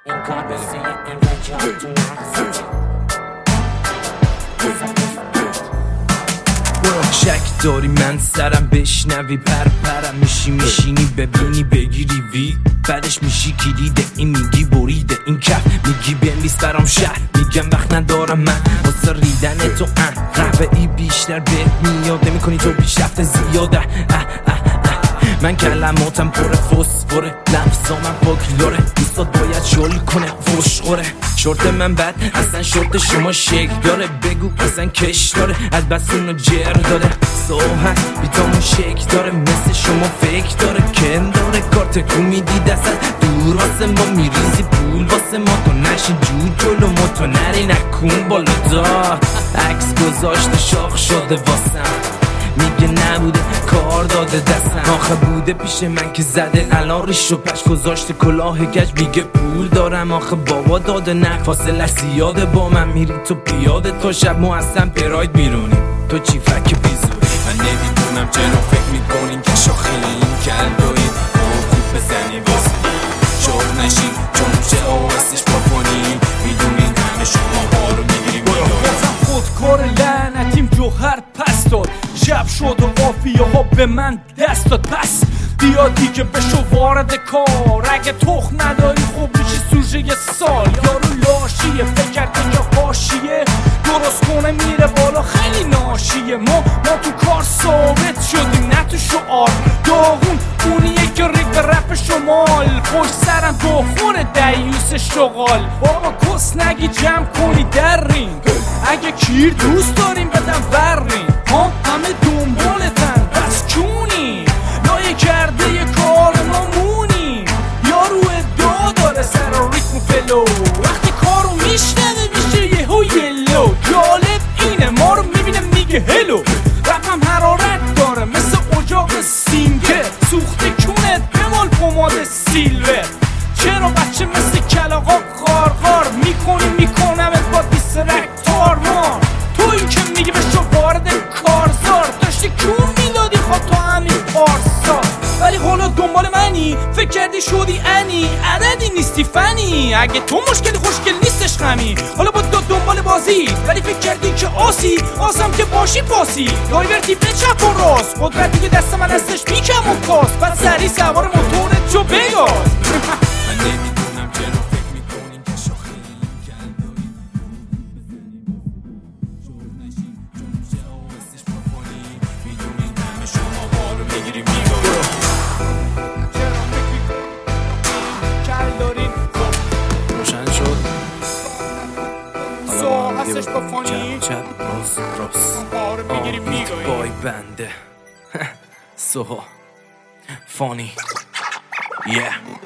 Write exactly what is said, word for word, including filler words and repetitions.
این کار بسی این رجا تو نقصه شک داری من سرم بشنوی پر پرم میشی میشینی ببینی بگیری وی بعدش میشی کلیده این میگی بریده این کف میگی بنویس برام شهر میگم وقت ندارم من واسه ریدن تو ان قهوه ای بیشتر بهت میاد نمیکنی تو پیشرفت زیاده اه اه اه. من کلماتم پر فسفوره لفظامم فولکلوره دوستات باید شل کنه فشخوره شورت من بد اصلا شورت شما شکل داره بگو اصلا کش داره از بس اونو جر داره سوهن بیتامون شک داره مثل شما فکر داره کن داره کارت کو میدی دست دور واسه ما میریزی پول واسه ما تو نشی جود جلو ما تو نری نکون بالا دا عکس گذاشته شاخ شده واسم میگه نبوده کار داده دستم آخه بوده پیش من که زده الان ریش و پش گذاشته کلاه گج میگه پول دارم آخه بابا داده نه فاصله زیاده با من میری تو پیاده تا شب ما اصلا پراید بیرونیم تو چی فک بیزوری من نمیدونم چرا فکر میکنین که شاخی این کلدایی خوب بزنی واسه شور نشین چون میشه آوستش بکنین میدونین همه شما ها رو میگیریم بازم خودکار لعنتیم جوهر پس داد شب شد و قافیه ها به من دست داد پس بیا دیگه بشو وارد کار اگه تخم نداری خوب میشی سوژه یه سال یارو لاشیه فکر کرده که حاشیه درست کنه میره بالا خیلی ناشیه ما ما تو کار ثابت شدیم نه تو شعار داغون اونیه که ریگ به رپ شمال پشت سرم داخور دیوس شغال بابا کس نگی جمع کنی در رینگ اگه کیر دوست داریم بدم ورین ها همه دنبالتن بس کونی لایه کرده یه کار ما مونی یارو ادعا داره سر و ریتم و فلو وقتی کارو میشنوه میشه یه هو یلو جالب اینه ما رو میبینه میگه هلو رپم حرارت داره مثل اجاق سینگه سوخته کونت بمال پماد سیلور چرا بچه مثل کلاغا خارخار میکنی میکنم با دیسرک تارمار تو این که میگی بشو وارد کارزار داشتی کون میدادی خب تو همین پارسا ولی حالا دنبال منی فکر کردی شدی انی عددی نیستی فنی اگه تو مشکلی خوشگل نیستش غمی حالا با دو دنبال بازی ولی فکر کردی که آسی آسم که باشی پاسی دایورتی به چپ و راست قدرتی که دست من هستش میکم و کاس بعد سری سوار موتورت جو بگاز من نمیدونم چرا فکر میکنین که شاخی این کلدایی شور نشین چون میشه آوستش بکنین میدونین همه شما ها رو میگیریم میگاریم چرا فکر میکنین کل دارین روشن شد سو هستش با فانی چپ چپ راست راست ها رو میگیریم میگاریم بای بنده سو فانی yeah